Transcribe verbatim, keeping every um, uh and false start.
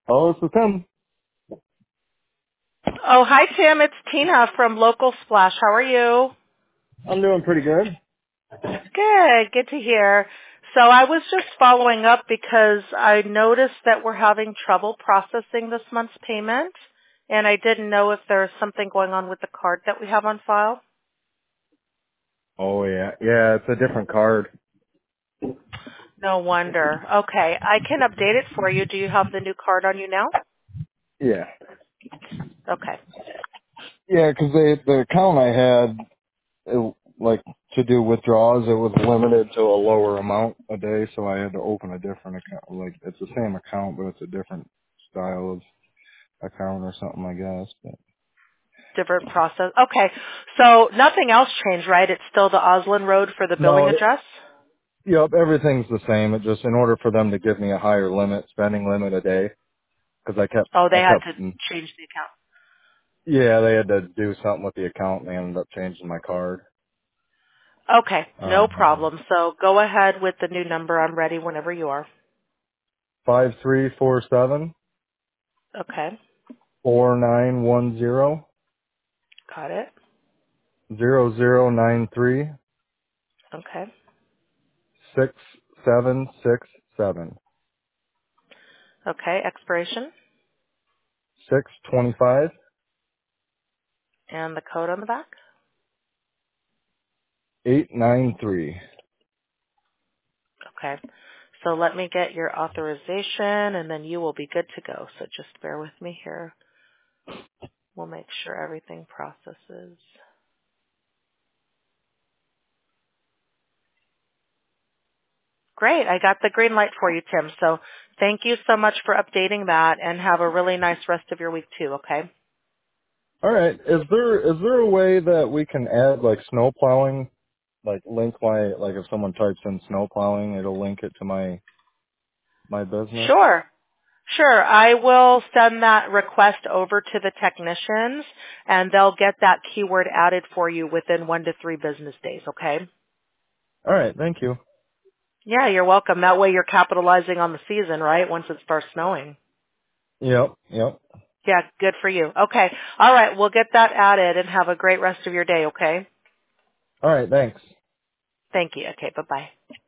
Oh, it's with them. Oh, hi Tim. It's Tina from Local Splash. How are you? I'm doing pretty good. Good. Good to hear. So I was just following up because I noticed that we're having trouble processing this month's payment, and I didn't know if there's something going on with the card that we have on file. Oh yeah, yeah, it's a different card. No wonder. Okay, I can update it for you. Do you have the new card on you now? Yeah, Okay. yeah, because they the account I had, it, like to do withdrawals, it was limited to a lower amount a day, so I had to open a different account. Like it's the same account, but it's a different style of account or something, I guess. But Different process. Okay. So nothing else changed, right? It's still the Oslin Road for the billing no, address? yep, everything's the same. It just in order for them to give me a higher limit, spending limit a day, because I kept Oh, I they had kept to change the account. yeah, they had to do something with the account, and they ended up changing my card. Okay, no Um, problem. So go ahead with the new number. I'm ready whenever you are. five three four seven Okay, four nine one zero got it. zero zero nine three Okay, six seven six seven okay, expiration six twenty five and the code on the back. eight nine three. Okay, so let me get your authorization and then you will be good to go. So just bear with me here. We'll make sure everything processes. Great, I got the green light for you, Tim. So thank you so much for updating that and have a really nice rest of your week too, okay? All right. Is there is there a way that we can add like snow plowing, like link my like if someone types in snow plowing, it'll link it to my my business? Sure. Sure. I will send that request over to the technicians and they'll get that keyword added for you within one to three business days, okay? All right. Thank you. Yeah, you're welcome. That way you're capitalizing on the season, right? Once it starts snowing. Yep. Yep. Yeah, good for you. Okay. All right. We'll get that added and have a great rest of your day, okay? All right. Thanks. Thank you. Okay. Bye-bye.